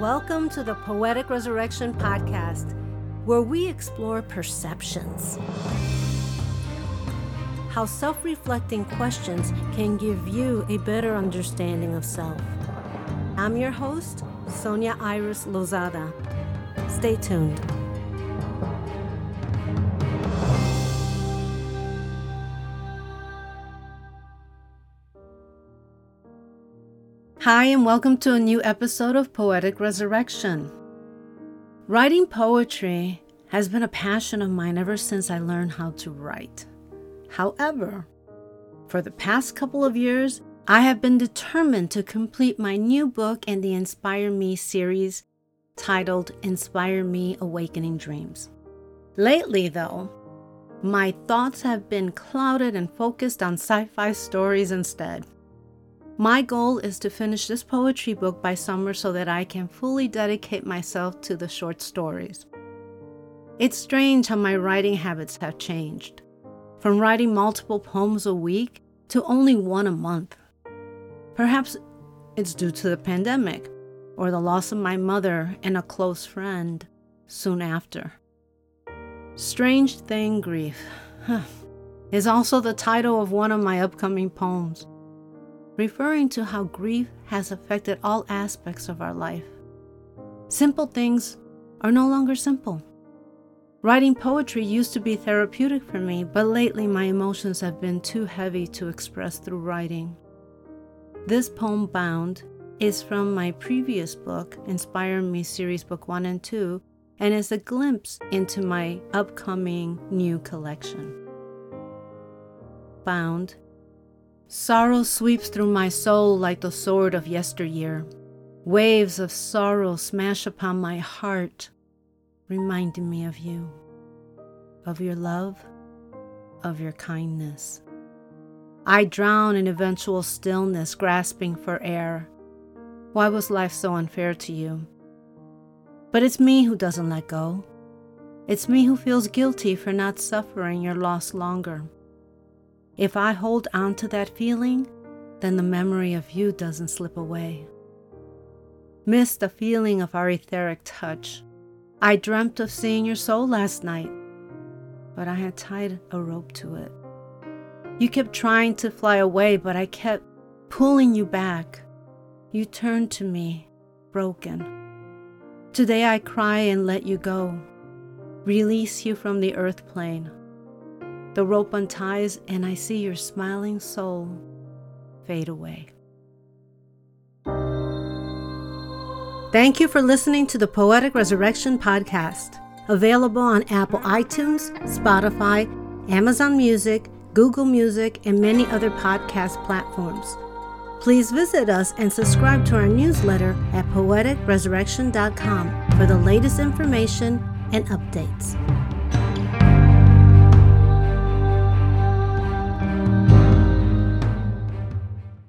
Welcome to the Poetic Resurrection Podcast, where we explore perceptions. How self-reflecting questions can give you a better understanding of self. I'm your host, Sonia Iris Lozada. Stay tuned. Hi, and welcome to a new episode of Poetic Resurrection. Writing poetry has been a passion of mine ever since I learned how to write. However, for the past couple of years, I have been determined to complete my new book in the Inspire Me series titled Inspire Me Awakening Dreams. Lately, though, my thoughts have been clouded and focused on sci-fi stories instead. My goal is to finish this poetry book by summer so that I can fully dedicate myself to the short stories. It's strange how my writing habits have changed, from writing multiple poems a week to only one a month. Perhaps it's due to the pandemic or the loss of my mother and a close friend soon after. Strange Thing Grief is also the title of one of my upcoming poems, referring to how grief has affected all aspects of our life. Simple things are no longer simple. Writing poetry used to be therapeutic for me, but lately my emotions have been too heavy to express through writing. This poem, Bound, is from my previous book, Inspire Me Series Book 1 and 2, and is a glimpse into my upcoming new collection. Bound. Sorrow sweeps through my soul like the sword of yesteryear. Waves of sorrow smash upon my heart, reminding me of you, of your love, of your kindness. I drown in eventual stillness, grasping for air. Why was life so unfair to you? But it's me who doesn't let go. It's me who feels guilty for not suffering your loss longer. If I hold on to that feeling, then the memory of you doesn't slip away. Miss the feeling of our etheric touch. I dreamt of seeing your soul last night, but I had tied a rope to it. You kept trying to fly away, but I kept pulling you back. You turned to me, broken. Today I cry and let you go, release you from the earth plane. The rope unties and I see your smiling soul fade away. Thank you for listening to the Poetic Resurrection Podcast, available on Apple iTunes, Spotify, Amazon Music, Google Music, and many other podcast platforms. Please visit us and subscribe to our newsletter at poeticresurrection.com for the latest information and updates.